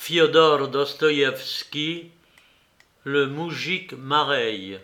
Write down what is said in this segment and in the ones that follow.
Fiodor Dostoïevski, le moujik Mareille.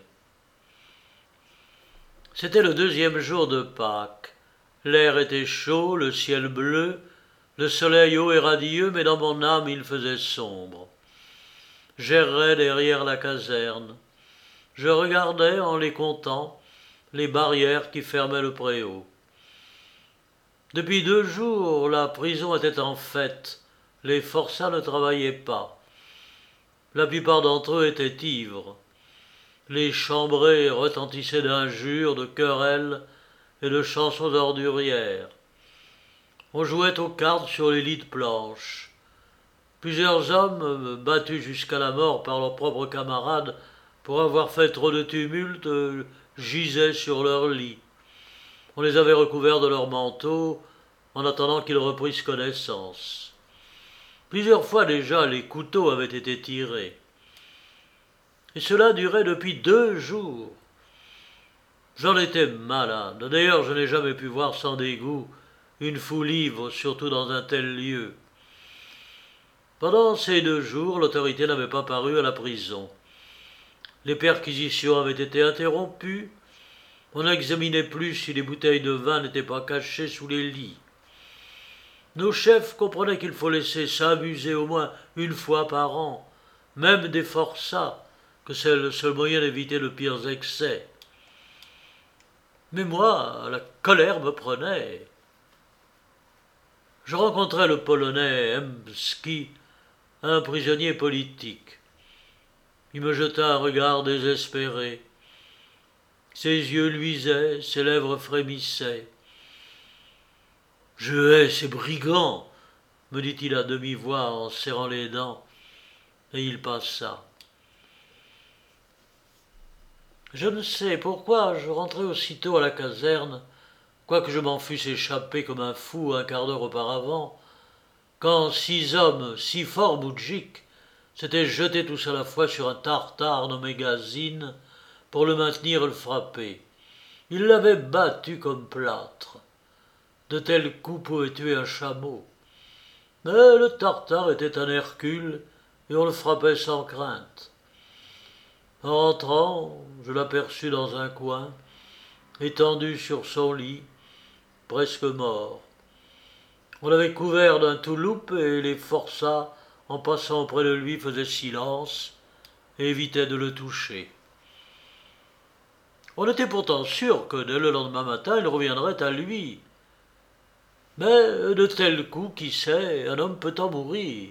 C'était le deuxième jour de Pâques. L'air était chaud, le ciel bleu, le soleil haut et radieux, mais dans mon âme il faisait sombre. J'errais derrière la caserne. Je regardais, en les comptant, les barrières qui fermaient le préau. Depuis 2 jours, la prison était en fête. Les forçats ne travaillaient pas. La plupart d'entre eux étaient ivres. Les chambrées retentissaient d'injures, de querelles et de chansons ordurières. On jouait aux cartes sur les lits de planches. Plusieurs hommes, battus jusqu'à la mort par leurs propres camarades pour avoir fait trop de tumulte, gisaient sur leurs lits. On les avait recouverts de leurs manteaux en attendant qu'ils reprissent connaissance. Plusieurs fois déjà, les couteaux avaient été tirés. Et cela durait depuis 2 jours. J'en étais malade. D'ailleurs, je n'ai jamais pu voir sans dégoût une foule ivre, surtout dans un tel lieu. Pendant ces 2 jours, l'autorité n'avait pas paru à la prison. Les perquisitions avaient été interrompues. On n'examinait plus si les bouteilles de vin n'étaient pas cachées sous les lits. Nos chefs comprenaient qu'il faut laisser s'amuser au moins 1 fois par an, même des forçats, que c'est le seul moyen d'éviter de pires excès. Mais moi, la colère me prenait. Je rencontrai le Polonais Emski, un prisonnier politique. Il me jeta un regard désespéré. Ses yeux luisaient, ses lèvres frémissaient. « Je hais ces brigands !» me dit-il à demi-voix en serrant les dents, et il passa. Je ne sais pourquoi je rentrai aussitôt à la caserne, quoique je m'en fusse échappé comme un fou 1/4 d'heure auparavant, quand 6 hommes, si forts moudjiks, s'étaient jetés tous à la fois sur un tartare nommé Gazine pour le maintenir et le frapper. Ils l'avaient battu comme plâtre. De tels coups pouvaient tuer un chameau. Mais le tartare était un Hercule et on le frappait sans crainte. En rentrant, je l'aperçus dans un coin, étendu sur son lit, presque mort. On l'avait couvert d'un touloupe et les forçats, en passant auprès de lui, faisaient silence et évitaient de le toucher. On était pourtant sûr que dès le lendemain matin, il reviendrait à lui. Mais de tels coups, qui sait, un homme peut en mourir.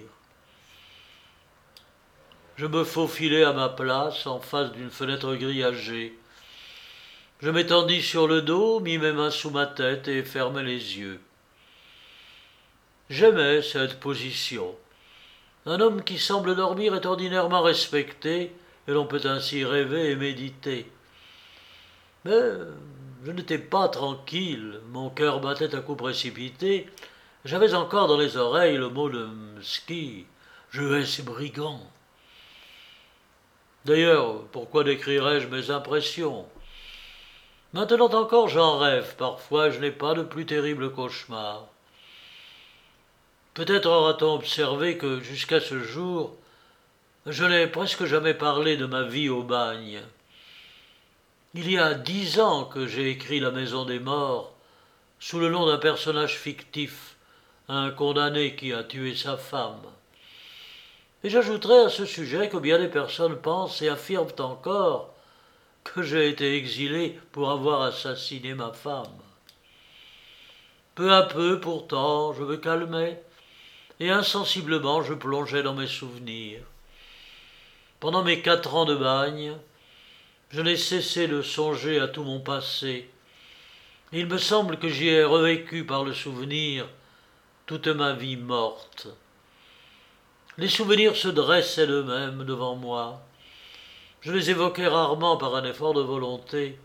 Je me faufilai à ma place, en face d'une fenêtre grillagée. Je m'étendis sur le dos, mis mes mains sous ma tête et fermai les yeux. J'aimais cette position. Un homme qui semble dormir est ordinairement respecté, et l'on peut ainsi rêver et méditer. Mais je n'étais pas tranquille, mon cœur battait à coups précipités, j'avais encore dans les oreilles le mot de Mski, « Je hais ces brigands ». D'ailleurs, pourquoi décrirais-je mes impressions? Maintenant encore j'en rêve, parfois je n'ai pas de plus terrible cauchemar. Peut-être aura-t-on observé que, jusqu'à ce jour, je n'ai presque jamais parlé de ma vie au bagne. Il y a 10 ans que j'ai écrit La Maison des Morts, sous le nom d'un personnage fictif, un condamné qui a tué sa femme. Et j'ajouterai à ce sujet que bien des personnes pensent et affirment encore que j'ai été exilé pour avoir assassiné ma femme. Peu à peu, pourtant, je me calmais, et insensiblement je plongeais dans mes souvenirs. Pendant mes 4 ans de bagne, je n'ai cessé de songer à tout mon passé. Il me semble que j'y ai revécu par le souvenir toute ma vie morte. Les souvenirs se dressaient d'eux-mêmes devant moi. Je les évoquais rarement par un effort de volonté.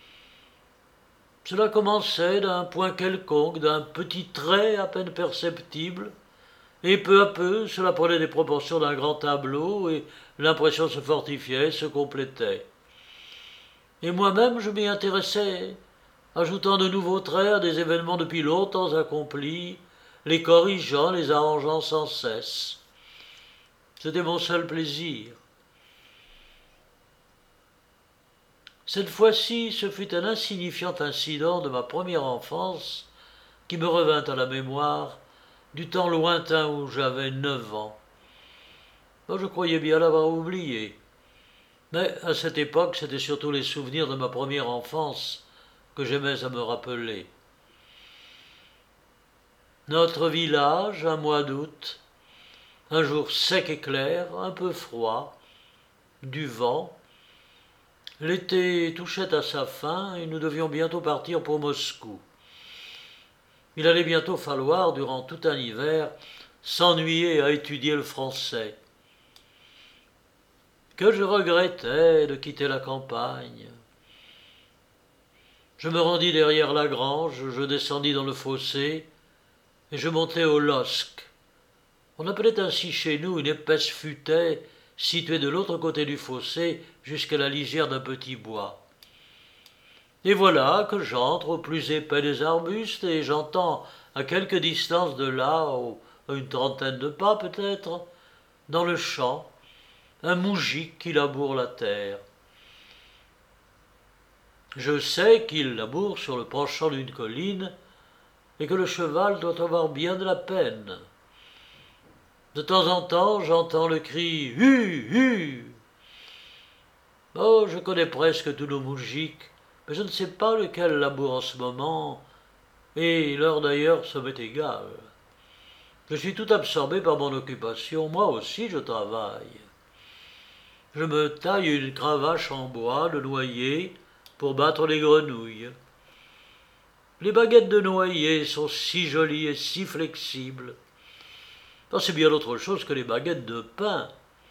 Cela commençait d'un point quelconque, d'un petit trait à peine perceptible, et peu à peu, cela prenait des proportions d'un grand tableau, et l'impression se fortifiait, se complétait. Et moi-même, je m'y intéressais, ajoutant de nouveaux traits à des événements depuis longtemps accomplis, les corrigeant, les arrangeant sans cesse. C'était mon seul plaisir. Cette fois-ci, ce fut un insignifiant incident de ma première enfance qui me revint à la mémoire du temps lointain où j'avais 9 ans. Moi, je croyais bien l'avoir oublié. Mais à cette époque, c'était surtout les souvenirs de ma première enfance que j'aimais à me rappeler. Notre village, un mois d'août, un jour sec et clair, un peu froid, du vent. L'été touchait à sa fin et nous devions bientôt partir pour Moscou. Il allait bientôt falloir, durant tout un hiver, s'ennuyer à étudier le français. Que je regrettais de quitter la campagne. Je me rendis derrière la grange, je descendis dans le fossé et je montai au losc. On appelait ainsi chez nous une épaisse futaie située de l'autre côté du fossé jusqu'à la lisière d'un petit bois. Et voilà que j'entre au plus épais des arbustes et j'entends à quelque distance de là, à une trentaine de pas peut-être, dans le champ, un moujik qui laboure la terre. Je sais qu'il laboure sur le penchant d'une colline et que le cheval doit avoir bien de la peine. De temps en temps, j'entends le cri « Hu, hu !» Oh, je connais presque tous nos moujiks, mais je ne sais pas lequel laboure en ce moment, et l'heure d'ailleurs, ça m'est égal. Je suis tout absorbé par mon occupation, moi aussi je travaille. Je me taille une cravache en bois de noyer pour battre les grenouilles. Les baguettes de noyer sont si jolies et si flexibles. Oh, c'est bien autre chose que les baguettes de pain.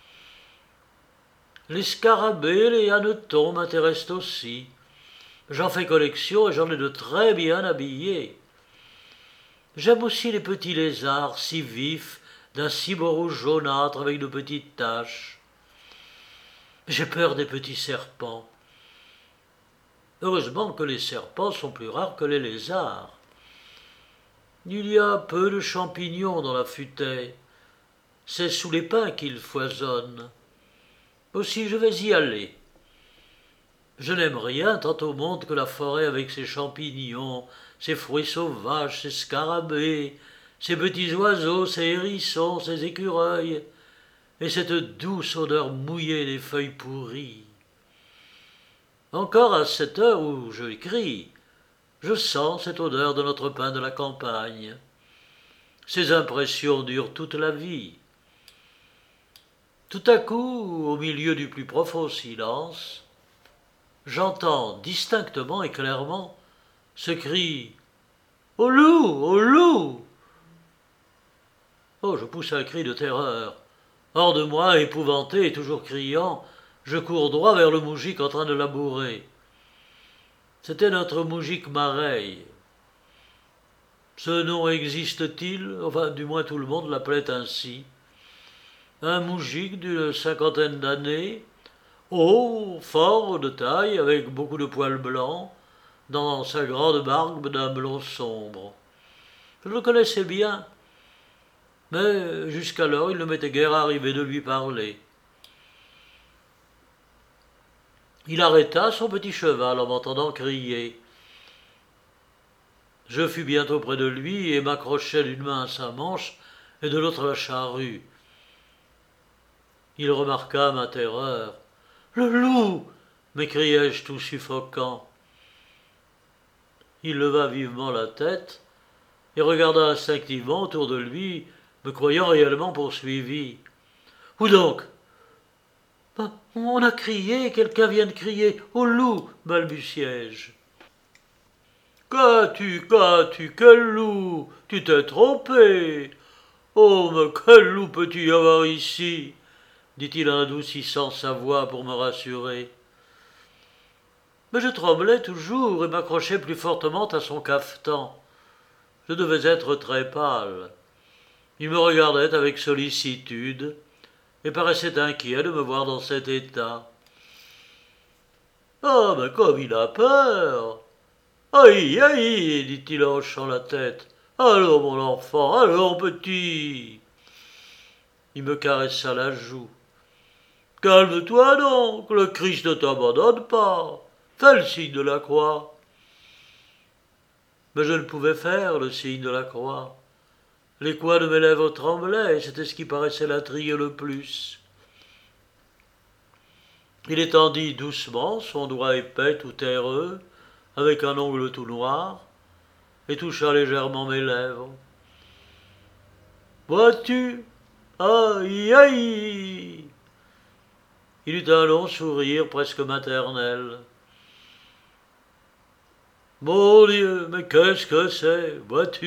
Les scarabées, les hannetons m'intéressent aussi. J'en fais collection et j'en ai de très bien habillés. J'aime aussi les petits lézards si vifs, d'un si beau rouge jaunâtre avec de petites taches. J'ai peur des petits serpents. Heureusement que les serpents sont plus rares que les lézards. Il y a peu de champignons dans la futaie. C'est sous les pins qu'ils foisonnent. Aussi je vais y aller. Je n'aime rien tant au monde que la forêt avec ses champignons, ses fruits sauvages, ses scarabées, ses petits oiseaux, ses hérissons, ses écureuils, et cette douce odeur mouillée des feuilles pourries. Encore à cette heure où je écris, je sens cette odeur de notre pain de la campagne. Ces impressions durent toute la vie. Tout à coup, au milieu du plus profond silence, j'entends distinctement et clairement ce cri « Au loup! Au loup !» Oh, je pousse un cri de terreur. Hors de moi, épouvanté et toujours criant, je cours droit vers le moujik en train de labourer. C'était notre moujik Mareille. Ce nom existe-t-il? Enfin, du moins tout le monde l'appelait ainsi. Un moujik d'une cinquantaine d'années, haut, fort de taille, avec beaucoup de poils blancs, dans sa grande barbe d'un blond sombre. Je le connaissais bien, mais jusqu'alors il ne m'était guère arrivé de lui parler. Il arrêta son petit cheval en m'entendant crier. Je fus bientôt près de lui et m'accrochai d'une main à sa manche et de l'autre à la charrue. Il remarqua ma terreur. « Le loup !» m'écriai-je tout suffocant. Il leva vivement la tête et regarda instinctivement autour de lui, me croyant réellement poursuivi. « Où donc ?»« On a crié, quelqu'un vient de crier. Au loup !» balbutiai-je. « Qu'as-tu, quel loup? Tu t'es trompé. Oh, mais quel loup peux-tu y avoir ici ?» dit-il en adoucissant sa voix pour me rassurer. Mais je tremblais toujours et m'accrochais plus fortement à son cafetan. Je devais être très pâle. Il me regardait avec sollicitude et paraissait inquiet de me voir dans cet état. « Ah, mais comme il a peur !»« Aïe, aïe !» dit-il en hochant la tête. « Allons, mon enfant, allons, petit !» Il me caressa la joue. « Calme-toi donc, le Christ ne t'abandonne pas. Fais le signe de la croix. » Mais je ne pouvais faire le signe de la croix. Les coins de mes lèvres tremblaient, et c'était ce qui paraissait l'intriguer le plus. Il étendit doucement son doigt épais tout terreux, avec un ongle tout noir, et toucha légèrement mes lèvres. « Vois-tu? Aïe, aïe !» Il eut un long sourire presque maternel. « Mon Dieu, mais qu'est-ce que c'est, vois-tu ?»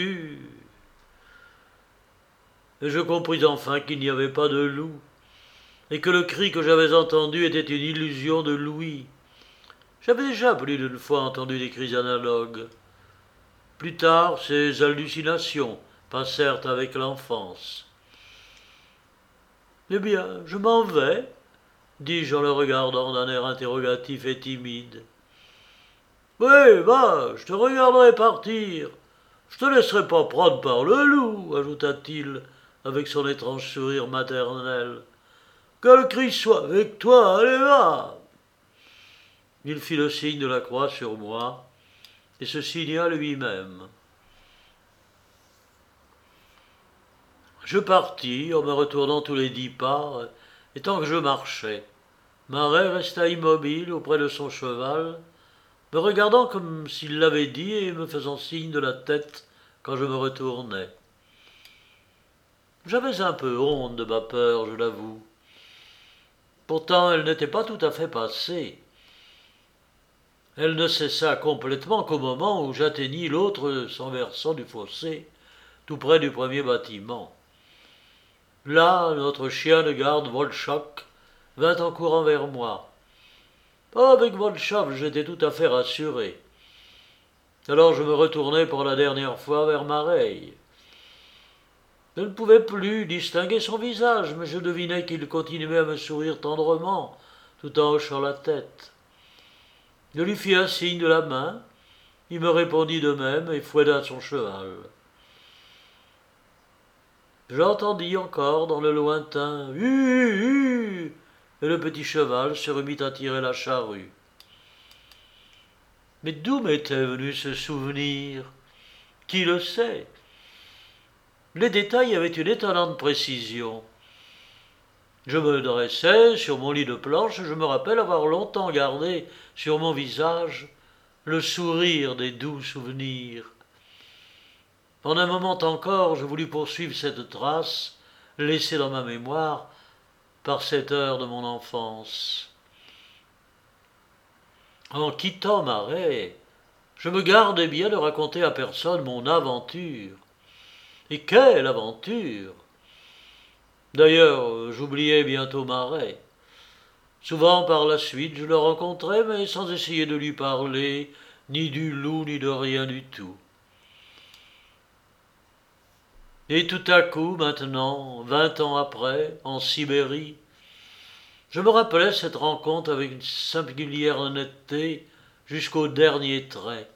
Et je compris enfin qu'il n'y avait pas de loup, et que le cri que j'avais entendu était une illusion de l'ouïe. J'avais déjà plus d'une fois entendu des cris analogues. Plus tard, ces hallucinations passèrent avec l'enfance. « Eh bien, je m'en vais, » dis-je en le regardant d'un air interrogatif et timide. « Oui, va, je te regarderai partir. Je te laisserai pas prendre par le loup, » ajouta-t-il avec son étrange sourire maternel. « Que le Christ soit avec toi, allez, va !» Il fit le signe de la croix sur moi et se signa lui-même. Je partis en me retournant tous les 10 pas, et tant que je marchais, Marais resta immobile auprès de son cheval, me regardant comme s'il l'avait dit et me faisant signe de la tête quand je me retournais. J'avais un peu honte de ma peur, je l'avoue. Pourtant, elle n'était pas tout à fait passée. Elle ne cessa complètement qu'au moment où j'atteignis l'autre sans versant du fossé, tout près du premier bâtiment. Là, notre chien de garde, Volchok, vint en courant vers moi. Avec Volchok, j'étais tout à fait rassuré. Alors je me retournai pour la dernière fois vers Mareille. Je ne pouvais plus distinguer son visage, mais je devinais qu'il continuait à me sourire tendrement, tout en hochant la tête. Je lui fis un signe de la main, il me répondit de même et fouetta son cheval. J'entendis encore dans le lointain « Hu, hu !» et le petit cheval se remit à tirer la charrue. Mais d'où m'était venu ce souvenir? Qui le sait? Les détails avaient une étonnante précision. Je me dressais sur mon lit de planche et je me rappelle avoir longtemps gardé sur mon visage le sourire des doux souvenirs. En un moment encore, je voulus poursuivre cette trace, laissée dans ma mémoire par cette heure de mon enfance. En quittant Marais, je me gardais bien de raconter à personne mon aventure. Et quelle aventure! D'ailleurs, j'oubliais bientôt Marais. Souvent par la suite, je le rencontrais, mais sans essayer de lui parler, ni du loup, ni de rien du tout. Et tout à coup, maintenant, 20 ans après, en Sibérie, je me rappelais cette rencontre avec une singulière honnêteté jusqu'au dernier trait.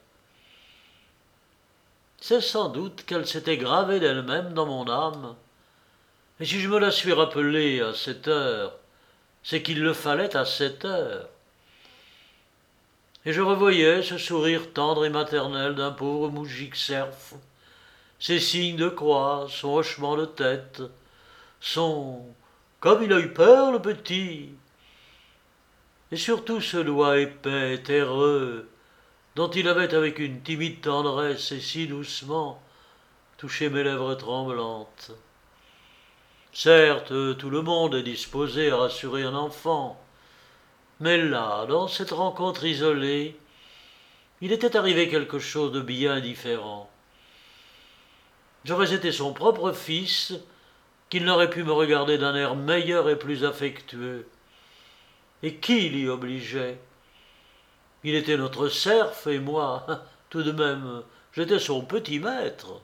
C'est sans doute qu'elle s'était gravée d'elle-même dans mon âme, et si je me la suis rappelée à cette heure, c'est qu'il le fallait à cette heure. Et je revoyais ce sourire tendre et maternel d'un pauvre moujik serf, ses signes de croix, son hochement de tête, son « comme il a eu peur, le petit !» et surtout ce doigt épais, terreux, dont il avait avec une timide tendresse et si doucement touché mes lèvres tremblantes. Certes, tout le monde est disposé à rassurer un enfant, mais là, dans cette rencontre isolée, il était arrivé quelque chose de bien différent. J'aurais été son propre fils, qu'il n'aurait pu me regarder d'un air meilleur et plus affectueux. Et qui l'y obligeait? Il était notre serf, et moi, tout de même, j'étais son petit maître.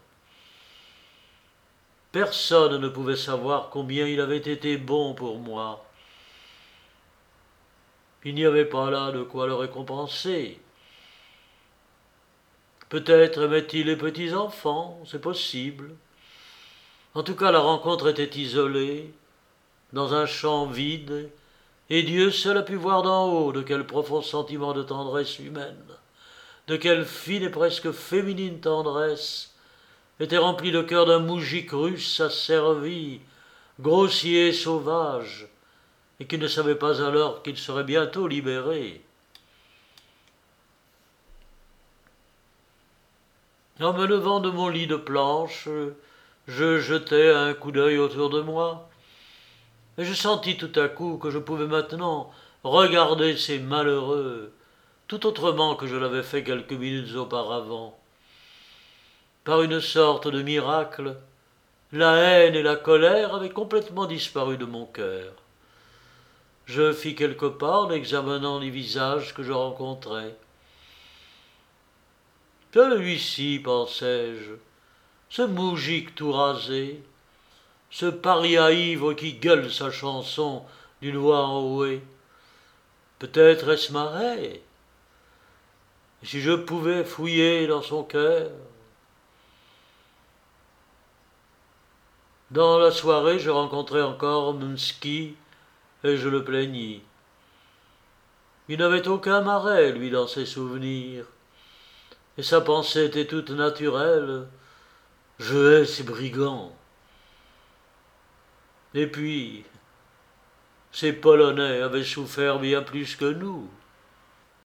Personne ne pouvait savoir combien il avait été bon pour moi. Il n'y avait pas là de quoi le récompenser. Peut-être aimait-il les petits-enfants, c'est possible. En tout cas, la rencontre était isolée, dans un champ vide, et Dieu seul a pu voir d'en haut de quel profond sentiment de tendresse humaine, de quelle fine et presque féminine tendresse était rempli le cœur d'un moujik russe asservi, grossier et sauvage, et qui ne savait pas alors qu'il serait bientôt libéré. En me levant de mon lit de planche, je jetai un coup d'œil autour de moi, et je sentis tout à coup que je pouvais maintenant regarder ces malheureux tout autrement que je l'avais fait quelques minutes auparavant. Par une sorte de miracle, la haine et la colère avaient complètement disparu de mon cœur. Je fis quelques pas en examinant les visages que je rencontrais. Celui-ci, pensai-je, ce moujik tout rasé, ce paria ivre qui gueule sa chanson d'une voix enrouée, peut-être est-ce Marais. Et si je pouvais fouiller dans son cœur. Dans la soirée, je rencontrai encore Mnsky et je le plaignis. Il n'avait aucun Marais, lui, dans ses souvenirs, et sa pensée était toute naturelle. Je hais ces brigands. Et puis, ces Polonais avaient souffert bien plus que nous.